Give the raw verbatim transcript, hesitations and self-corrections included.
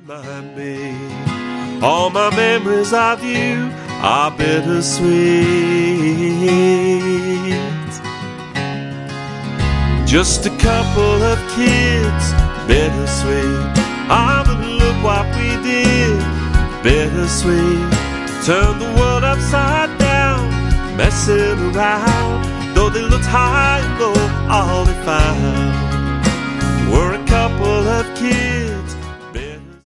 remind me, all my memories of you are bittersweet. Just a couple of kids, bittersweet. Ah, but look what we did, bittersweet. Turned the world upside down, messing around. Though they looked high and low, all they found were a couple of kids.